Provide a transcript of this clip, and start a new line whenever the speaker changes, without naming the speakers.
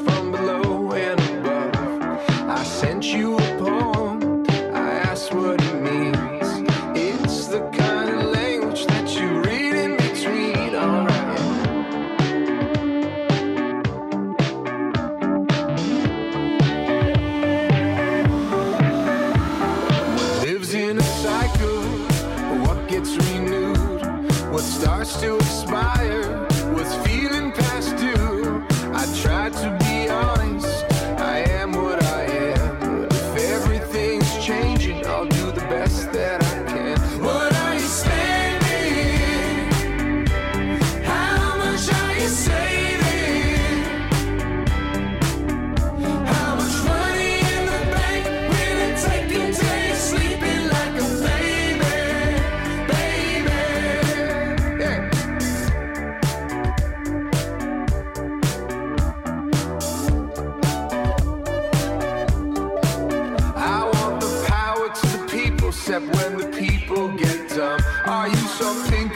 from below and above. I sent you a poem, I asked what it means. It's the kind of language that you read in between, alright. What lives in a cycle, what gets renewed, what starts to expire, what's feeling past due. I tried to be honest, I am what I am. If everything's changing, I'll do the best that I can. What are you spending? How much are you saving? How much money in the bank will it take until you're sleeping like a baby, baby? Yeah. I want the power to the people, except when the people get dumb. Are you something